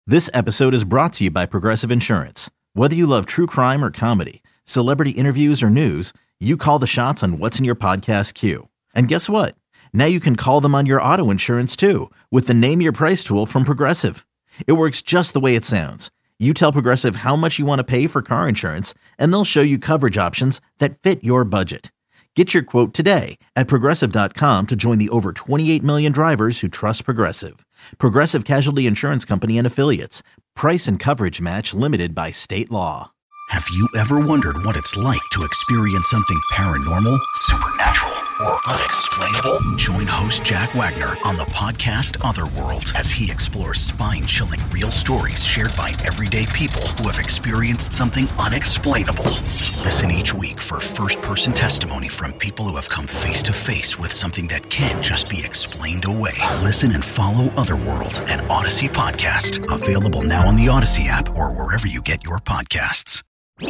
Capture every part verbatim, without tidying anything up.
This episode is brought to you by Progressive Insurance. Whether you love true crime or comedy, celebrity interviews or news, you call the shots on what's in your podcast queue. And guess what? Now you can call them on your auto insurance too with the Name Your Price tool from Progressive. It works just the way it sounds. You tell Progressive how much you want to pay for car insurance, and they'll show you coverage options that fit your budget. Get your quote today at Progressive dot com to join the over twenty-eight million drivers who trust Progressive. Progressive Casualty Insurance Company and Affiliates. Price and coverage match limited by state law. Have you ever wondered what it's like to experience something paranormal, supernatural, or unexplainable? Join host Jack Wagner on the podcast Otherworld as he explores spine-chilling real stories shared by everyday people who have experienced something unexplainable. Listen each week for first-person testimony from people who have come face-to-face with something that can't just be explained away. Listen and follow Otherworld, an Odyssey podcast. Available now on the Odyssey app or wherever you get your podcasts.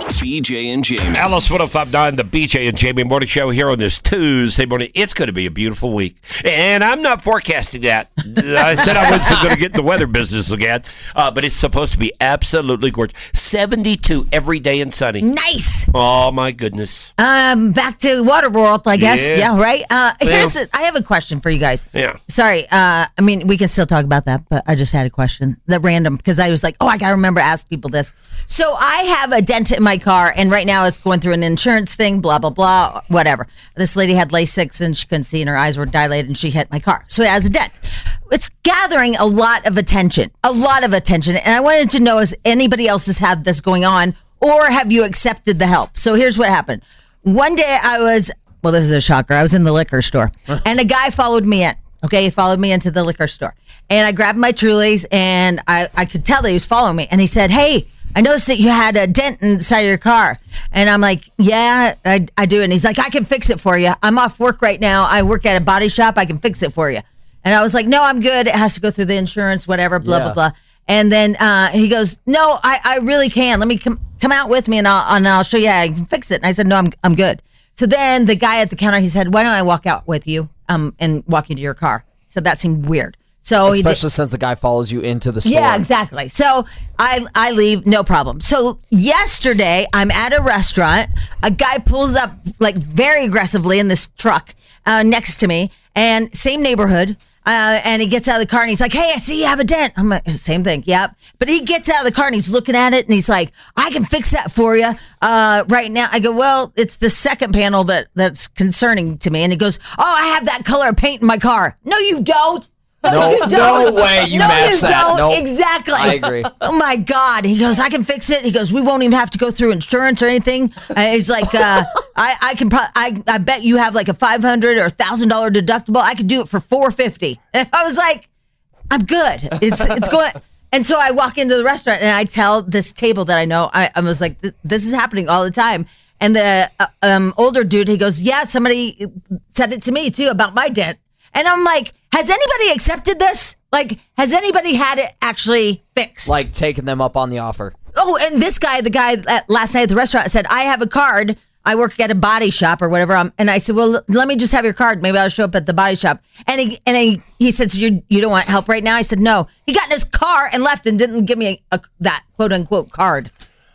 B J and Jamie. Alice one oh five point nine, the B J and Jamie Morning Show here on this Tuesday morning. It's going to be a beautiful week. And I'm not forecasting that. I said I wasn't going to get in the weather business again. Uh, but it's supposed to be absolutely gorgeous. seventy-two every day and sunny. Nice. Oh, my goodness. Um, back to Waterworld, I guess. Yeah, yeah right? Uh, well, here's the, I have a question for you guys. Yeah. Sorry. Uh, I mean, we can still talk about that, but I just had a question. That random, because I was like, oh, I got to remember to ask people this. So I have a dent in my car, and right now it's going through an insurance thing, blah, blah, blah, whatever. This lady had LASIK, and she couldn't see, and her eyes were dilated, and she hit my car. So it has a dent. It's gathering a lot of attention, a lot of attention. And I wanted to know, has anybody else has had this going on, or have you accepted the help? So here's what happened. One day I was, well, this is a shocker. I was in the liquor store, and a guy followed me in. Okay, he followed me into the liquor store. And I grabbed my Trulies, and I, I could tell that he was following me. And he said, hey, I noticed that you had a dent inside your car. And I'm like, yeah, I, I do. And he's like, I can fix it for you. I'm off work right now. I work at a body shop. I can fix it for you. And I was like, no, I'm good. It has to go through the insurance, whatever, blah, yeah. blah, blah. And then uh, he goes, no, I, I really can. Let me come come out with me, and I'll, and I'll show you how I can fix it. And I said, no, I'm I'm good. So then the guy at the counter, he said, why don't I walk out with you um, and walk you to your car? So that seemed weird. So Especially he did, since the guy follows you into the store. Yeah, exactly. So I I leave, no problem. So yesterday, I'm at a restaurant. A guy pulls up like very aggressively in this truck uh, next to me, and same neighborhood. Uh, and he gets out of the car and he's like, hey, I see you have a dent. I'm like, same thing. Yep. But he gets out of the car and he's looking at it and he's like, I can fix that for you uh, right now. I go, well, it's the second panel that that's concerning to me. And he goes, oh, I have that color of paint in my car. No, you don't. No, you no way you no, match you that. No, nope. Exactly. I agree. Oh my God. He goes, I can fix it. He goes, we won't even have to go through insurance or anything. Uh, he's like, uh, I, I can, pro- I, I bet you have like a five hundred dollars or one thousand dollars deductible. I could do it for four hundred fifty dollars. And I was like, I'm good. It's, it's going. And so I walk into the restaurant and I tell this table that I know, I, I was like, this is happening all the time. And the uh, um, older dude, he goes, yeah, somebody said it to me too about my dent. And I'm like, has anybody accepted this? Like, has anybody had it actually fixed? Like, taking them up on the offer. Oh, and this guy, the guy at, last night at the restaurant said, I have a card. I work at a body shop or whatever. Um, and I said, well, l- let me just have your card. Maybe I'll show up at the body shop. And he and he, he said, so you you don't want help right now? I said, no. He got in his car and left and didn't give me a, a, that quote-unquote card.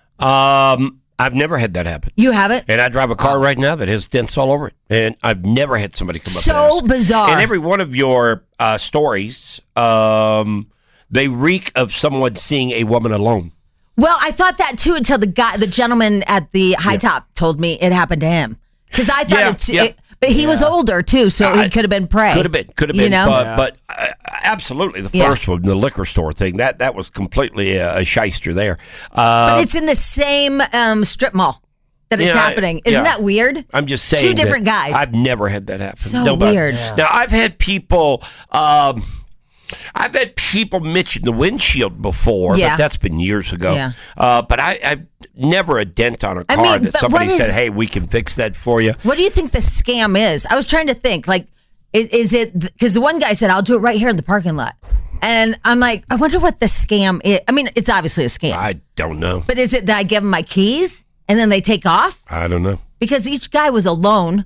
Um... I've never had that happen. You haven't? And I drive a car right now that has dents all over it. And I've never had somebody come up so and ask. bizarre. And every one of your uh, stories, um, they reek of someone seeing a woman alone. Well, I thought that too until the guy, the gentleman at the high yeah. top told me it happened to him. Because I thought yeah, it, yeah. it But he yeah. was older, too, so uh, he could have been prey. Could have been, could have been. You know? But, yeah. but uh, absolutely, the Yeah. first one, the liquor store thing, that, that was completely a, a shyster there. Uh, But it's in the same um, strip mall that it's Yeah, happening. Isn't yeah. that weird? I'm just saying. Two different that guys. I've never had that happen. So Nobody. weird. Yeah. Now, I've had people... Um, I've had people mention the windshield before, Yeah. but that's been years ago. Yeah. Uh, but I, I've never a dent on a I car mean, that but somebody what is- said, hey, we can fix that for you. What do you think the scam is? I was trying to think, like, is, is it, because the one guy said, I'll do it right here in the parking lot. And I'm like, I wonder what the scam is. I mean, it's obviously a scam. I don't know. But is it that I give them my keys and then they take off? I don't know. Because each guy was alone.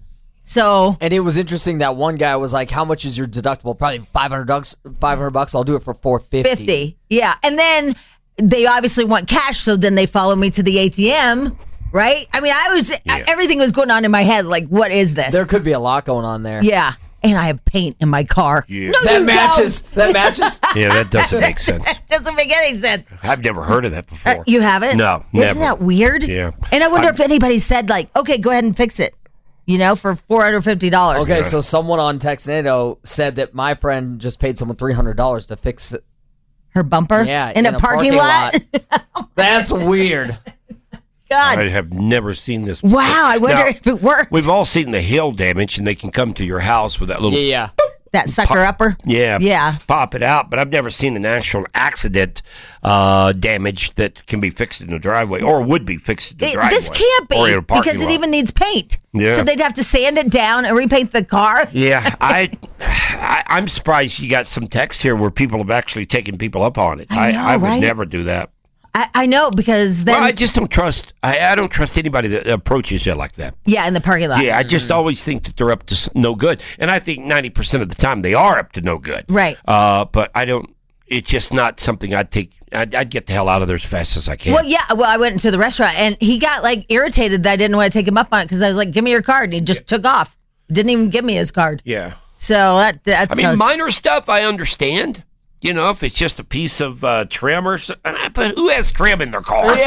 So, And it was interesting that one guy was like, "How much is your deductible?" Probably five hundred bucks. Five hundred bucks. I'll do it for four fifty. fifty. Yeah. And then they obviously want cash. So then they follow me to the A T M. Right. I mean, I was, Yeah. everything was going on in my head. Like, what is this? There could be a lot going on there. Yeah. And I have paint in my car. Yeah. No, That you matches. That matches. Yeah, that doesn't make sense. Don't. Doesn't make any sense. I've never heard of that before. Uh, you haven't? No, Isn't never. that weird? Yeah. And I wonder I'm- if anybody said, like, okay, go ahead and fix it, you know, for four hundred fifty dollars. Okay, so someone on Texnado said that my friend just paid someone three hundred dollars to fix it. Her bumper? Yeah, In, a, parking, lot? That's weird. God. I have never seen this. Wow. I wonder Now, if it worked. We've all seen the hail damage, and they can come to your house with that little Yeah, yeah. That sucker upper? Yeah, Yeah. pop it out. But I've never seen an actual accident uh, damage that can be fixed in the driveway, or would be fixed in the It- driveway. this can't or be in a parking because it lot. even needs paint. Yeah. So they'd have to sand it down and repaint the car. Yeah, I, I, I'm surprised you got some text here where people have actually taken people up on it. I know, I would right? never do that. I, I know because then, Well, I just don't trust. I, I don't trust anybody that approaches you like that. yeah, in the parking lot. Yeah, I just always think that they're up to s- no good, and I think ninety percent of the time they are up to no good. Right. Uh, but I don't. It's just not something I'd take. I'd, I'd get the hell out of there as fast as I can. Well, yeah. Well, I went into the restaurant and he got like irritated that I didn't want to take him up on it because I was like, "Give me your card," and he just took off. Didn't even give me his card. yeah. So that that's. I mean, minor stuff I understand. You know, if it's just a piece of uh, trim or something. But who has trim in their car? Yeah.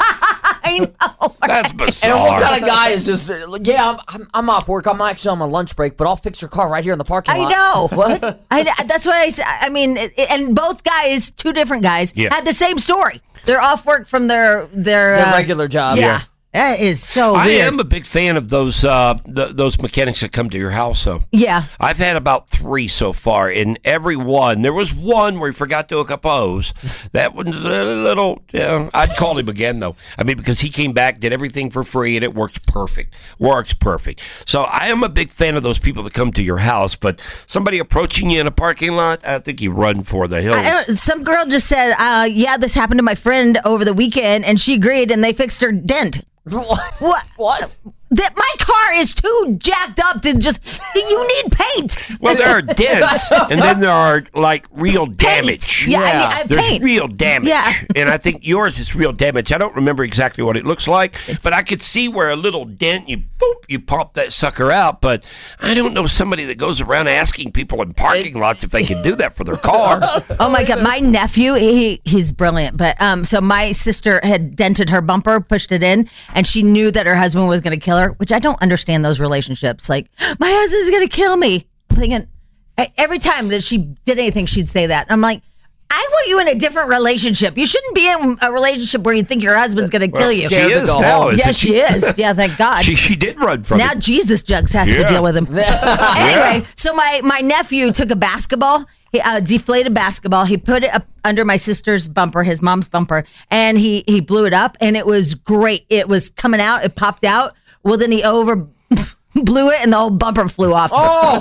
I know. That's And bizarre. what kind of guy is just, uh, yeah, I'm, I'm, I'm off work. I'm actually on my lunch break, but I'll fix your car right here in the parking I lot. know. What? I, that's what I said. I mean, it, and both guys, two different guys, Yeah. had the same story. They're off work from their their, Their uh, regular job. Yeah. That is so I weird. am a big fan of those uh, th- those mechanics that come to your house. So yeah. I've had about three so far, and every one, there was one where he forgot to hook up a hose. That one's a little, yeah, I'd call him again, though. I mean, because he came back, did everything for free, and it works perfect. Works perfect. So I am a big fan of those people that come to your house, but somebody approaching you in a parking lot, I think you run for the hills. I don't, some girl just said, uh, yeah, this happened to my friend over the weekend, and she agreed, and they fixed her dent. What? What? What? That my car is too jacked up to just. You need paint. Well, there are dents, and then there are, like, real damage. Yeah, I, Yeah. mean, I There's paint. real damage. Yeah. And I think yours is real damage. I don't remember exactly what it looks like, but I could see where a little dent, you boop, you pop that sucker out. But I don't know somebody that goes around asking people in parking lots if they can do that for their car. Oh my god, my nephew, he he's brilliant. But um, so my sister had dented her bumper, pushed it in, and she knew that her husband was going to kill her. Which I don't understand those relationships. Like, my husband's going to kill me. I'm thinking I- every time that she did anything, she'd say that. I'm like, I want you in a different relationship. You shouldn't be in a relationship where you think your husband's going to kill you. She Scared to is go now. home. isn't Yes, she is. Yeah, thank God. She, she did run from Now it. Jesus Jugs has to Yeah. deal with him. Anyway, so my, my nephew took a basketball, he, uh, deflated basketball. He put it up under my sister's bumper, his mom's bumper, and he, he blew it up, and it was great. It was coming out. It popped out. Well, then he over blew it, and the whole bumper flew off. Oh!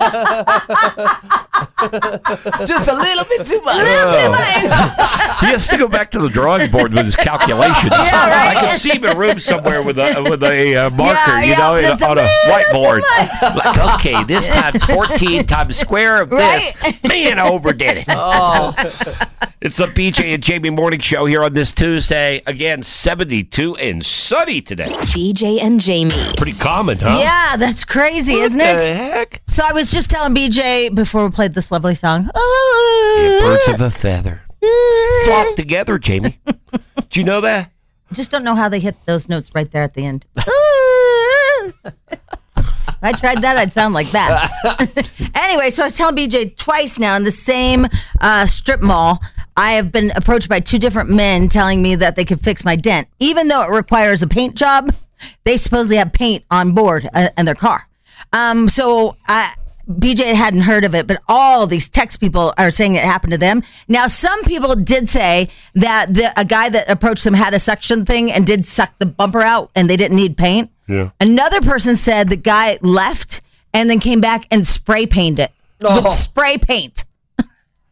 Just a little bit too much. He has to go back to the drawing board with his calculations. Yeah, right. I can see him in a room somewhere with a with a uh, marker, Yeah, you yeah, know, in- just a on a little whiteboard. too Like, okay, this times fourteen times square of this. Man, I overdid it. Oh. It's a B J and Jamie morning show here on this Tuesday. Again, seventy-two and sunny today. B J and Jamie. Pretty common, huh? Yeah, that's crazy, isn't What it? the heck? So I was just telling B J before we played this lovely song. Yeah, Oh, birds of a feather flock together, Jamie. Do you know that? just don't know how they hit those notes right there at the end. If I tried that, I'd sound like that. Anyway, so I was telling B J twice now in the same uh, strip mall, I have been approached by two different men telling me that they could fix my dent. Even though it requires a paint job, they supposedly have paint on board uh, in their car. Um, so I... B J hadn't heard of it, but all these text people are saying it happened to them. Now, some people did say that the, a guy that approached them had a suction thing and did suck the bumper out and they didn't need paint. Yeah. Another person said the guy left and then came back and spray painted it Oh. with spray paint.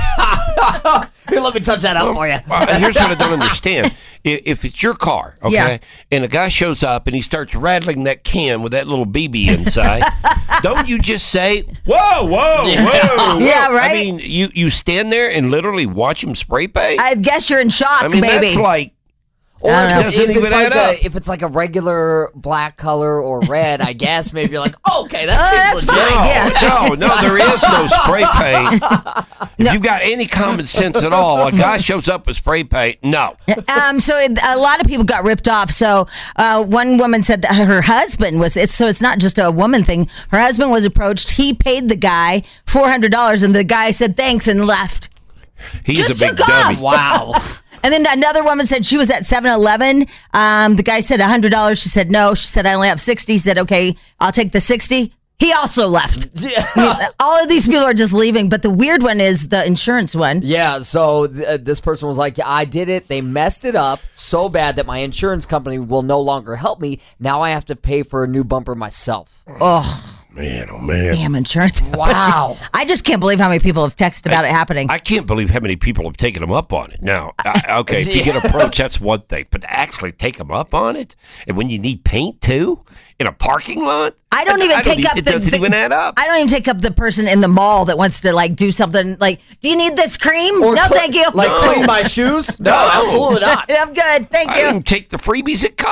Here, let me touch that up for you. Well, here's what I don't understand. If, if it's your car, okay, Yeah. and a guy shows up and he starts rattling that can with that little B B inside, don't you just say, whoa, whoa, Yeah. whoa, whoa? Yeah, right? I mean, you, you stand there and literally watch him spray paint? I guess you're in shock, I mean, baby. that's like, Or I don't if, know. if Doesn't it's even like add up. a, if it's like a regular black color or red, I guess maybe you're like, oh, okay, that Oh, seems that's legit. fine. Yeah. no, no, there is no spray paint. If you've got any common sense at all, a guy shows up with spray paint, no. Um, so it, a lot of people got ripped off. So uh, one woman said that her husband was. It's, so it's not just a woman thing. Her husband was approached. He paid the guy four hundred dollars, and the guy said thanks and left. He's Just a big took off. dummy. Wow. And then another woman said she was at seven eleven. Um, the guy said one hundred dollars. She said no. She said I only have sixty. He said okay, I'll take the sixty. He also left. All of these people are just leaving. But the weird one is the insurance one. Yeah, so th- uh, this person was like, yeah, I did it. They messed it up so bad that my insurance company will no longer help me. Now I have to pay for a new bumper myself. Oh, Man, oh, man. damn insurance. Wow. I just can't believe how many people have texted about it happening. I can't believe how many people have taken him up on it. Now, I, okay, if you get approached, that's one thing, but to actually take him up on it, and when you need paint too, in a parking lot, I don't even I take e- up It the, doesn't the- even add up. I don't even take up the person in the mall that wants to like do something like, do you need this cream? Or no, cle- thank you. Like No. clean my shoes? No, No. absolutely not. I'm good. Thank I you. didn't take the freebies at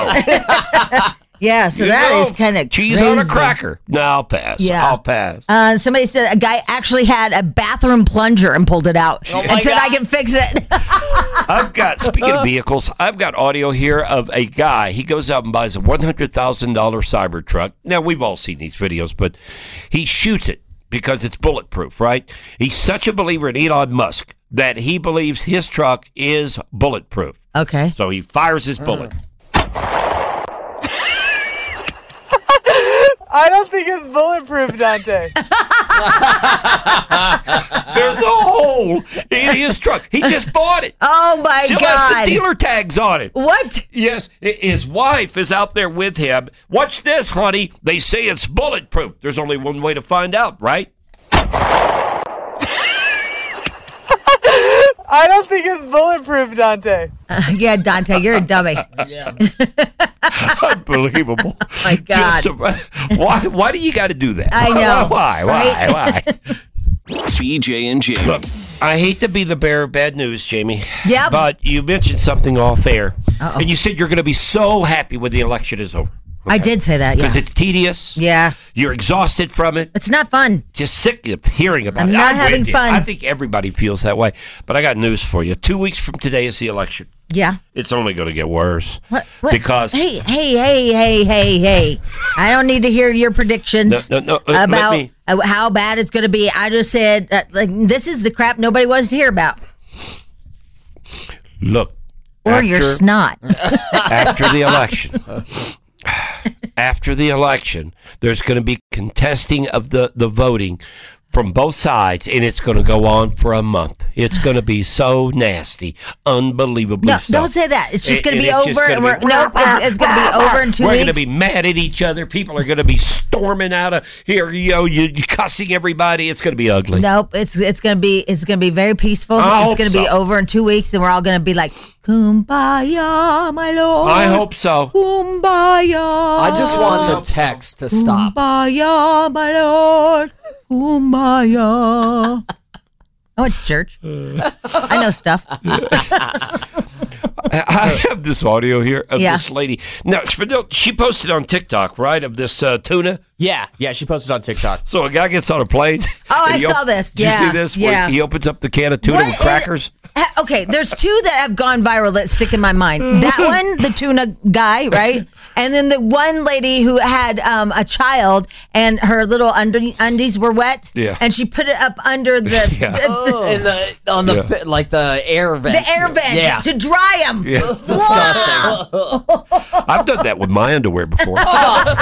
Costco. Yeah, so You that know, is kind of cheese on a cracker. No, I'll pass. Yeah. I'll pass. Uh, somebody said a guy actually had a bathroom plunger and pulled it out Oh and my said, God. I can fix it. I've got, speaking of vehicles, I've got audio here of a guy. He goes out and buys a one hundred thousand dollars Cybertruck. Now, we've all seen these videos, but he shoots it because it's bulletproof, right? He's such a believer in Elon Musk that he believes his truck is bulletproof. Okay. So he fires his bullet. I don't think it's bulletproof, Dante. There's a hole in his truck. He just bought it. Oh, my Still God. has the dealer tags on it. What? Yes, i- his wife is out there with him. Watch this, honey. They say it's bulletproof. There's only one way to find out, right? I don't think it's bulletproof, Dante. Uh, yeah, Dante, you're a dummy. Unbelievable. My God. Just a- why, why do you got to do that? I know. Why? Why? Right? Why? B J and Jamie. Look, I hate to be the bearer of bad news, Jamie. Yep. But you mentioned something off air. Uh-oh. And you said you're going to be so happy when the election is over. I did say that, yeah. Because it's tedious. Yeah. You're exhausted from it. It's not fun. Just sick of hearing about I'm it. not with having you. fun. I think everybody feels that way. But I got news for you. Two weeks from today is the election. Yeah. It's only going to get worse. What? what? Because Hey, hey, hey, hey, hey, hey. I don't need to hear your predictions No, no, no, uh, let about me- uh, how bad it's going to be. I just said, uh, like, this is the crap nobody wants to hear about. look, Or after, your snot. after the election, after the election, there's going to be contesting of the, the voting from both sides, and it's going to go on for a month. It's going to be so nasty, unbelievably No, so. don't say that. It's just And- going to and be it's just over. gonna and we're, be- nope, it's, it's going to be over in two We're weeks. going to be mad at each other. People are going to be storming out of here, you know, you, you cussing everybody. It's going to be ugly. Nope, it's it's gonna be it's gonna be very peaceful. I it's hope gonna be so. over in two weeks, and we're all gonna be like, "Kumbaya, my lord." I hope so. Kumbaya. I just want the text to stop. Kumbaya, my lord. Kumbaya. I went to church. I know stuff. I have this audio here of Yeah. this lady. Now, she posted on TikTok, right, of this uh, tuna. Yeah, yeah, she posted on TikTok. So a guy gets on a plane. Oh, and I he saw this. Did Yeah, you see this? Where yeah. He opens up the can of tuna What with is- crackers. Ha- Okay, there's two that have gone viral that stick in my mind. That one, the tuna guy, right? And then the one lady who had um, a child and her little undi- undies were wet. Yeah. And she put it up under the Yeah. the, In the, on the, Yeah. fi- like the air vent. the air vent Yeah. to dry them. Yeah. It's disgusting. I've done that with my underwear before. All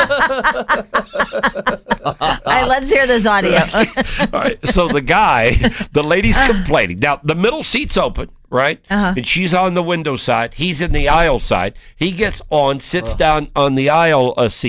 right, let's hear this audio. All right, so the guy, the lady's complaining. Now, the middle seat's open, right? Uh-huh. And she's on the window side. He's in the aisle side. He gets on, sits down on the aisle uh, seat,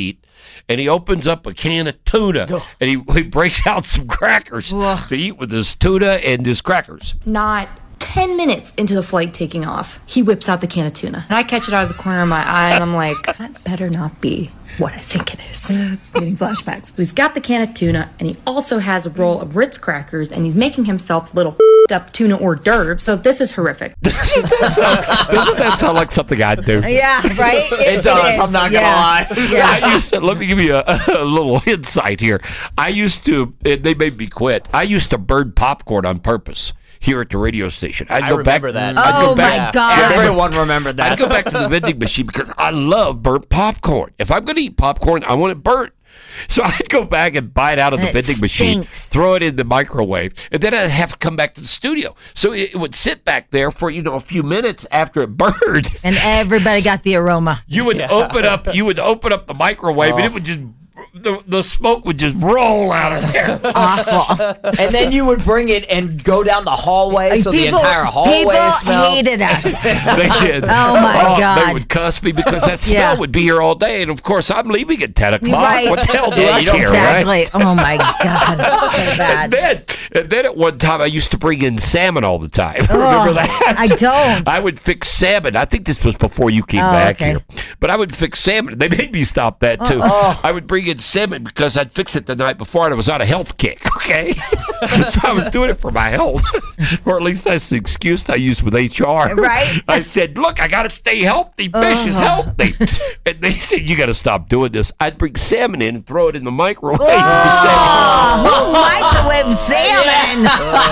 and he opens up a can of tuna, and he, he breaks out some crackers to eat with his tuna and his crackers. Not ten minutes into the flight taking off, he whips out the can of tuna. And I catch it out of the corner of my eye, and I'm like, that better not be what I think it is. Getting flashbacks. So he's got the can of tuna, and he also has a roll of Ritz crackers, and he's making himself little up tuna hors d'oeuvres. So this is horrific. Doesn't that sound like something I'd do? Yeah, right? It, it does. I'm not going to yeah. lie. Yeah. I used to, let me give you a, a little insight here. I used to, and they made me quit. I used to burn popcorn on purpose here at the radio station. I'd I go remember back, that. I'd Oh, go back, my God. Everyone remembered that. I'd go back to the vending machine because I love burnt popcorn. If I'm going to eat popcorn, I want it burnt. So I'd go back and buy it out of the And it vending machine, stinks. throw it in the microwave, and then I'd have to come back to the studio. So it, it would sit back there for, you know, a few minutes after it burned. And everybody got the aroma. You would open up, you would open up the microwave, and it would just, the, the smoke would just roll out of there. Awful. And then you would bring it and go down the hallway, so the People- entire hallway people smelled. hated us. They did. Oh, my They God. would cuss me because that smell Yeah. would be here all day, and of course I'm leaving at ten o'clock. Right. What the hell do Yeah, I you don't care, Exactly. right? Oh, my God. So bad. And then, and then at one time I used to bring in salmon all the time. Oh, Remember that? I don't. I would fix salmon. I think this was before you came Oh, back okay. here. But I would fix salmon. They made me stop that too. I would bring in salmon because I'd fix it the night before and I was on a health kick, okay? So I was doing it for my health. Or at least that's the excuse I used with H R. Right. I said, look, I got to stay healthy. Fish is healthy. And they said, you got to stop doing this. I'd bring salmon in and throw it in the microwave. for salmon. Oh, who microwave salmon?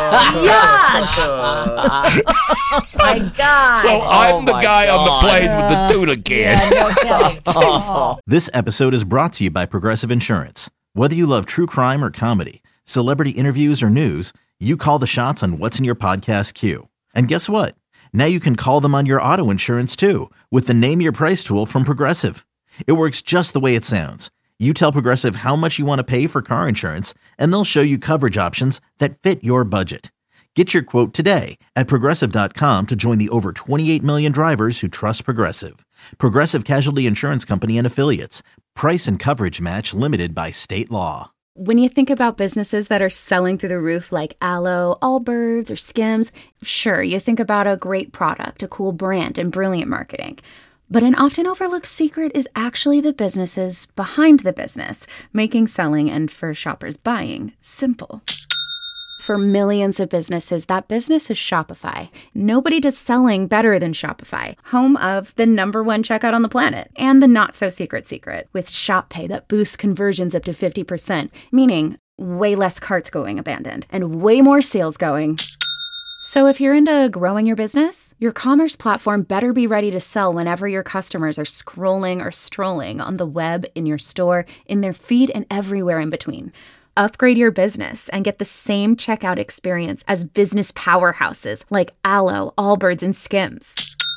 Yuck. My God. So I'm the my guy on God. the plane with the tuna can. Yeah, no kidding. This episode is brought to you by Progressive Insurance. Whether you love true crime or comedy, celebrity interviews or news, you call the shots on what's in your podcast queue. And guess what? Now you can call them on your auto insurance too with the Name Your Price tool from Progressive. It works just the way it sounds. You tell Progressive how much you want to pay for car insurance, and they'll show you coverage options that fit your budget. Get your quote today at Progressive dot com to join the over twenty-eight million drivers who trust Progressive. Progressive Casualty Insurance Company and Affiliates. Price and coverage match limited by state law. When you think about businesses that are selling through the roof like Aloe, Allbirds, or Skims, sure, you think about a great product, a cool brand, and brilliant marketing. But an often overlooked secret is actually the businesses behind the business, making selling and for shoppers buying simple. For millions of businesses, that business is Shopify. Nobody does selling better than Shopify, home of the number one checkout on the planet and the not-so-secret secret with Shop Pay that boosts conversions up to fifty percent, meaning way less carts going abandoned and way more sales going. So if you're into growing your business, your commerce platform better be ready to sell whenever your customers are scrolling or strolling on the web, in your store, in their feed, and everywhere in between. Upgrade your business and get the same checkout experience as business powerhouses like Aloe, Allbirds, and Skims.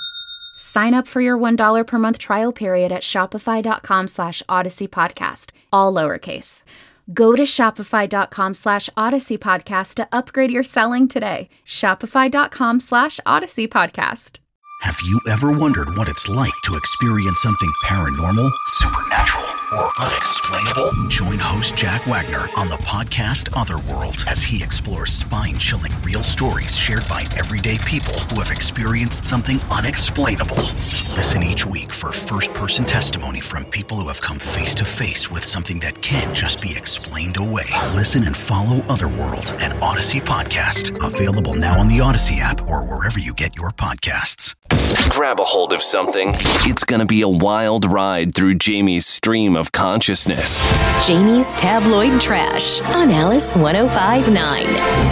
Sign up for your one dollar per month trial period at shopify.com slash Odyssey Podcast, all lowercase. Go to shopify.com slash Odyssey Podcast to upgrade your selling today. Shopify.com slash Odyssey Podcast. Have you ever wondered what it's like to experience something paranormal, supernatural, or unexplainable? Join host Jack Wagner on the podcast Otherworld as he explores spine-chilling real stories shared by everyday people who have experienced something unexplainable. Listen each week for first-person testimony from people who have come face-to-face with something that can't just be explained away. Listen and follow Otherworld, an Odyssey podcast, available now on the Odyssey app or wherever you get your podcasts. Grab a hold of something. It's going to be a wild ride through Jamie's stream of consciousness. Jamie's Tabloid Trash on Alice one oh five point nine.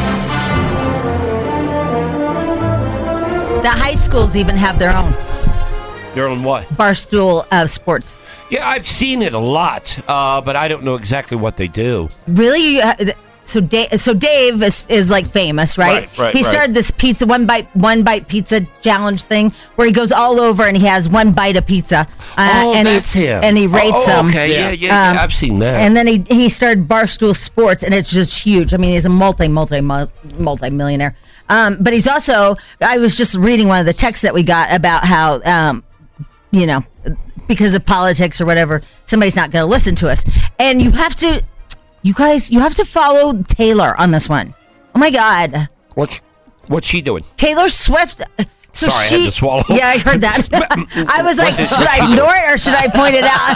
The high schools even have their own They're on what? Barstool uh, Sports. Yeah, I've seen it a lot, uh, but I don't know exactly what they do. Really? You, uh, th- so Dave, so Dave is, is like famous, right? Right, right, He right. started this pizza one bite one bite pizza challenge thing where he goes all over and he has one bite of pizza. Uh, Oh, and that's he, him. And he rates Oh, them. okay, yeah, yeah, yeah, I've seen that. And then he he started Barstool Sports, and it's just huge. I mean, he's a multi multi multi millionaire. Um, but he's also. I was just reading one of the texts that we got about how, um, you know. because of politics or whatever, somebody's not going to listen to us. And you have to, you guys, you have to follow Taylor on this one. Oh my God. What's what's she doing? Taylor Swift. So Sorry, she, I had to swallow. Yeah, I heard that. I was like, What should did- I ignore it or should I point it out?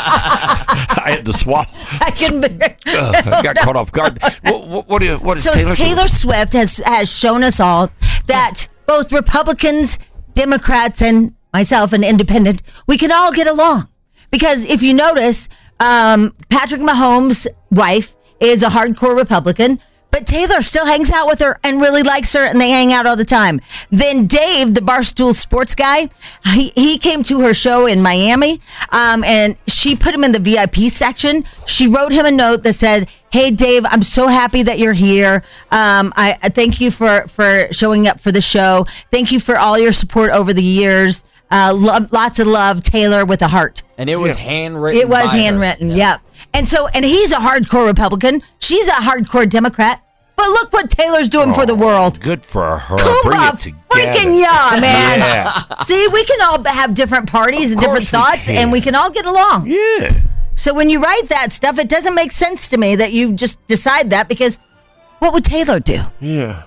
I had to swallow. I couldn't. Uh, I got caught off guard. What, what, what is, what is So Taylor? Taylor, doing? Swift has has shown us all that both Republicans, Democrats, and myself, an independent, we can all get along. Because if you notice, um, Patrick Mahomes' wife is a hardcore Republican, but Taylor still hangs out with her and really likes her, and they hang out all the time. Then Dave, the Barstool Sports guy, he, he came to her show in Miami, um, and she put him in the V I P section. She wrote him a note that said, "Hey, Dave, I'm so happy that you're here. Um, I, I thank you for, for showing up for the show. Thank you for all your support over the years. Uh, love, lots of love, Taylor," with a heart. And it was handwritten. It was by her. handwritten, yep. And so, and he's a hardcore Republican. She's a hardcore Democrat. But look what Taylor's doing for the world. Good for her. Bring Kuba it together. freaking yeah, man. Yeah. See, we can all have different parties and different course we thoughts, can. and we can all get along. Yeah. So when you write that stuff, it doesn't make sense to me that you just decide that, because what would Taylor do? Yeah.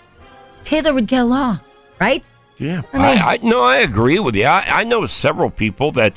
Taylor would get along, right? Yeah. I mean- I, I no, I agree with you. I, I know several people that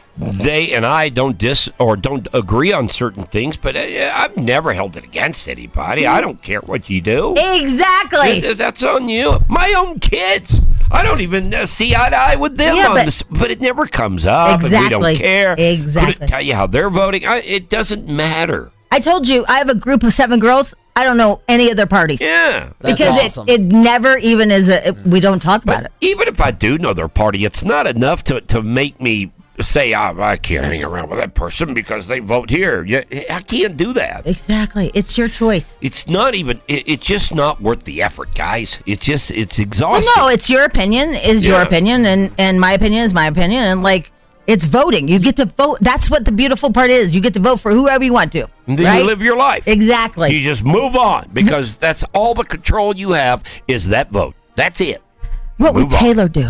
they and I don't dis or don't agree on certain things, but uh, I've never held it against anybody. I don't care what you do. Exactly. Th- That's on you. My own kids. I don't even uh, see eye to eye with them Yeah, on but- this, but it never comes up. And we Exactly. don't care. Exactly. Couldn't tell you how they're voting. I, it doesn't matter. I told you, I have a group of seven girls. I don't know any of their parties. Yeah. That's because awesome. it, it never even is a, it- we don't talk about it. Even if I do know their party, it's not enough to, to make me say, oh, I can't hang around with that person because they vote here. Yeah, I can't do that. Exactly. It's your choice. It's not even, it, it's just not worth the effort, guys. It's just, it's Well, exhausting. no, it's your opinion is your Yeah. opinion, and, and my opinion is my opinion. And like, it's voting. You get to vote. That's what the beautiful part is. You get to vote for whoever you want to. And then right? you live your life. Exactly. You just move on because that's all the control you have is that vote. That's it. What would Move on. Taylor do?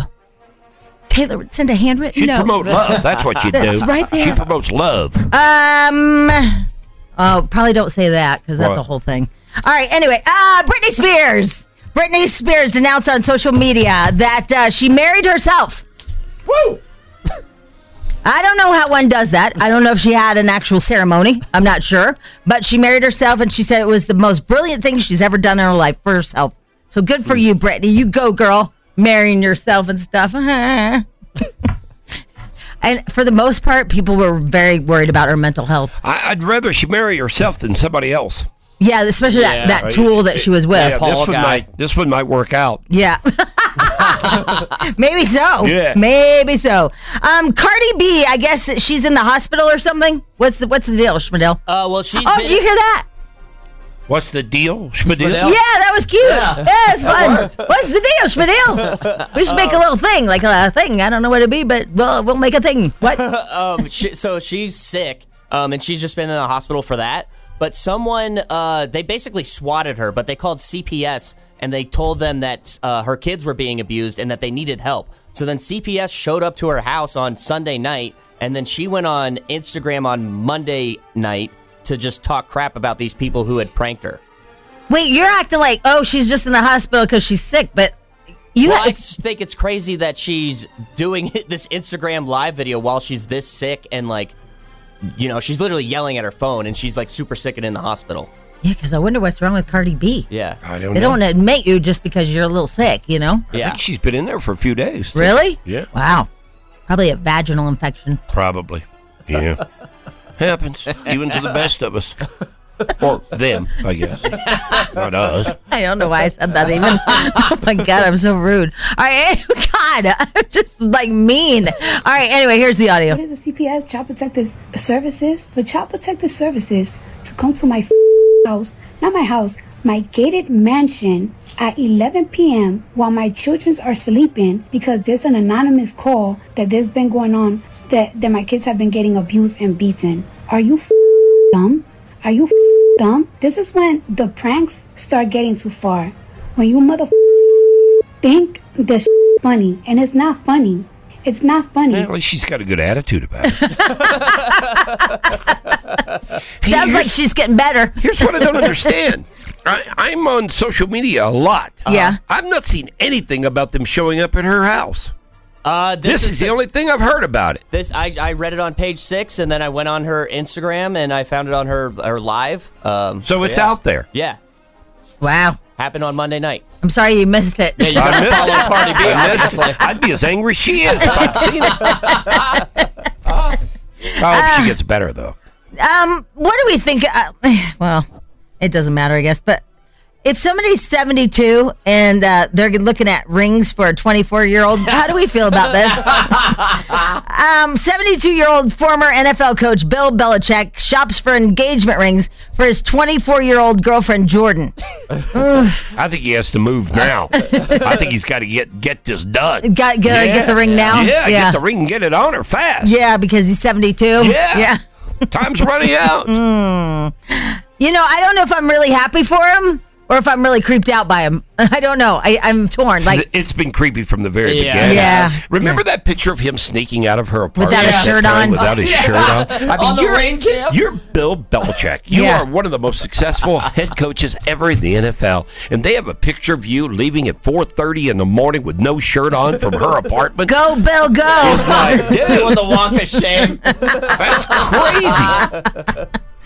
Taylor would send a handwritten She'd note. promote love. That's what she'd do. That's right there. She promotes love. Um. Oh, probably don't say that because that's What? a whole thing. All right. Anyway, uh, Britney Spears. Britney Spears announced on social media that uh, she married herself. Woo! I don't know how one does that. I don't know if she had an actual ceremony. I'm not sure. But she married herself, and she said it was the most brilliant thing she's ever done in her life for herself. So good for you, Britney. You go, girl. Marrying yourself and stuff. And for the most part, people were very worried about her mental health. I, I'd rather she marry herself than somebody else. Yeah, especially Yeah. that, that tool that she was with. Yeah, Paul this one guy. might this one might work out. Yeah. Maybe so. Yeah. Maybe so. Um, Cardi B, I guess she's in the hospital or something. What's the what's the deal, Schmidl? Uh, well, she's Oh, been, did you hear that? What's the deal? Schmidl? Schmidl? Yeah, that was cute. Yeah. Yeah, it's fun. worked. What's the deal, Schmidl? We should make a little thing, like a thing. I don't know what it'd be, but we'll we'll make a thing. What? um, she, so she's sick, um, and she's just been in the hospital for that. But someone, uh, they basically swatted her, but they called C P S and they told them that uh, her kids were being abused and that they needed help. So then C P S showed up to her house on Sunday night, and then she went on Instagram on Monday night to just talk crap about these people who had pranked her. Wait, you're acting like, oh, she's just in the hospital because she's sick, but you. Well, I just think it's crazy that she's doing this Instagram live video while she's this sick and like, you know, she's literally yelling at her phone and she's like super sick and in the hospital. Yeah, because I wonder what's wrong with Cardi B. Yeah. I don't They know. don't admit you just because you're a little sick, you know? I Yeah. think she's been in there for a few days. Really? Yeah. Wow. Probably a vaginal infection. Probably. Yeah. Happens. Even to the best of us. Or them, I guess. Not us. I don't know why I said that even. Oh my God, I'm so rude. All right, God, I'm just like mean. All right, anyway, here's the audio. What is a C P S, Child Protective Services? For Child Protective Services to come to my f- house, not my house, my gated mansion at eleven p.m. while my children are sleeping because there's an anonymous call that there's been going on that, that my kids have been getting abused and beaten. Are you f- dumb? Are you f- dumb? This is when the pranks start getting too far. When you mother think this is funny and it's not funny. It's not funny. Yeah, at least she's got a good attitude about it. Hey, Sounds like she's getting better. Here's what I don't understand. I, I'm on social media a lot. Yeah. I've not seen anything about them showing up at her house. Uh, This, is, the only thing I've heard about it. This I, I read it on page six, and then I went on her Instagram, and I found it on her her live. Um, So it's yeah. out there. Yeah, Wow. happened on Monday night. I'm sorry you missed it. Yeah, you I gotta missed follow it. Cardi B. I missed Obviously. it. I'd be as angry as she is if I'd seen it. I hope she gets better, though. Um, what do we think? Uh, well, it doesn't matter, I guess. But if somebody's seventy-two and uh, they're looking at rings for a twenty-four-year-old, how do we feel about this? um, seventy-two-year-old former N F L coach Bill Belichick shops for engagement rings for his twenty-four-year-old girlfriend Jordan. I think he has to move now. I think he's got to get get this done. Got get, get the ring now? Yeah, Yeah. get the ring and get it on her fast. Yeah, because he's seventy-two. Yeah. Yeah. Time's running out. Mm. You know, I don't know if I'm really happy for him or if I'm really creeped out by him. I don't know. I, I'm torn. Like, It's been creepy from the very Yeah. beginning. Yeah. Remember that picture of him sneaking out of her apartment Without his last shirt night on? Without his shirt on. I On the you're, rain cam? You're Bill Belichick. You Yeah. are one of the most successful head coaches ever in the N F L, and they have a picture of you leaving at four thirty in the morning with no shirt on from her apartment. go, Bill, go. It's like, dude, Doing the Wonka shame. that's crazy.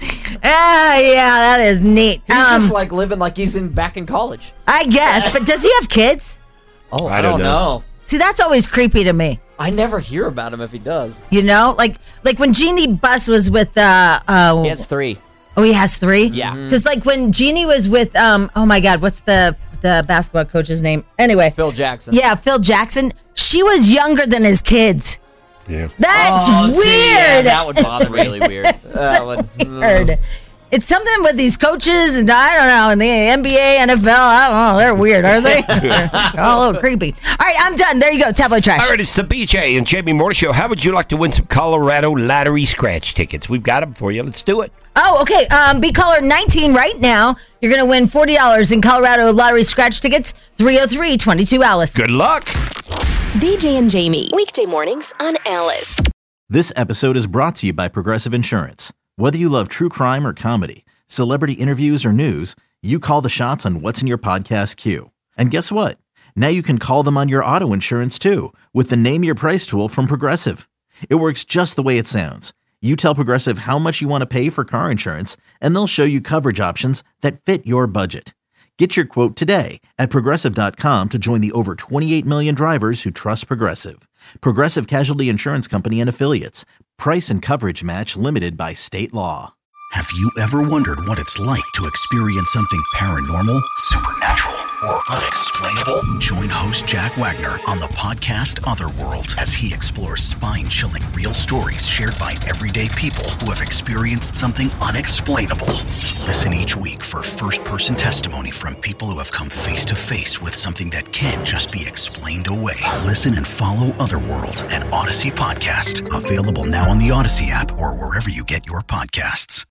Ah, yeah, that is neat. He's Um, just like living like he's in back in college. I guess, but does he have kids? Oh, I I, don't don't know. know. See, that's always creepy to me. I never hear about him if he does. You know, like like when Jeannie Buss was with uh, uh He has three. oh, he has three. Yeah. because like when Jeannie was with um, oh my God, what's the the basketball coach's name? Anyway, Phil Jackson. yeah, Phil Jackson. She was younger than his kids. Yeah. That's Oh, weird. see, yeah, that would bother That's me. really weird. That would. Weird. It's something with these coaches, and I don't know, in the N B A, N F L, I don't know, they're weird, aren't they? They're all a little creepy. All right, I'm done. There you go, tabloid trash. All right, it's the B J and Jamie Morton Show. How would you like to win some Colorado lottery scratch tickets? We've got them for you. Let's do it. Oh, okay. Um, be caller nineteen right now. You're going to win forty dollars in Colorado lottery scratch tickets. three oh three, twenty-two Alice. Good luck. B J and Jamie, weekday mornings on Alice. This episode is brought to you by Progressive Insurance. Whether you love true crime or comedy, celebrity interviews or news, you call the shots on what's in your podcast queue. And guess what? Now you can call them on your auto insurance too with the Name Your Price tool from Progressive. It works just the way it sounds. You tell Progressive how much you want to pay for car insurance, and they'll show you coverage options that fit your budget. Get your quote today at Progressive dot com to join the over twenty-eight million drivers who trust Progressive. Progressive Casualty Insurance Company and Affiliates. Price and coverage match limited by state law. Have you ever wondered what it's like to experience something paranormal, supernatural, or unexplainable? Join host Jack Wagner on the podcast Otherworld as he explores spine-chilling real stories shared by everyday people who have experienced something unexplainable. Listen each week for first-person testimony from people who have come face-to-face with something that can't just be explained away. Listen and follow Otherworld, an Odyssey podcast, available now on the Odyssey app or wherever you get your podcasts.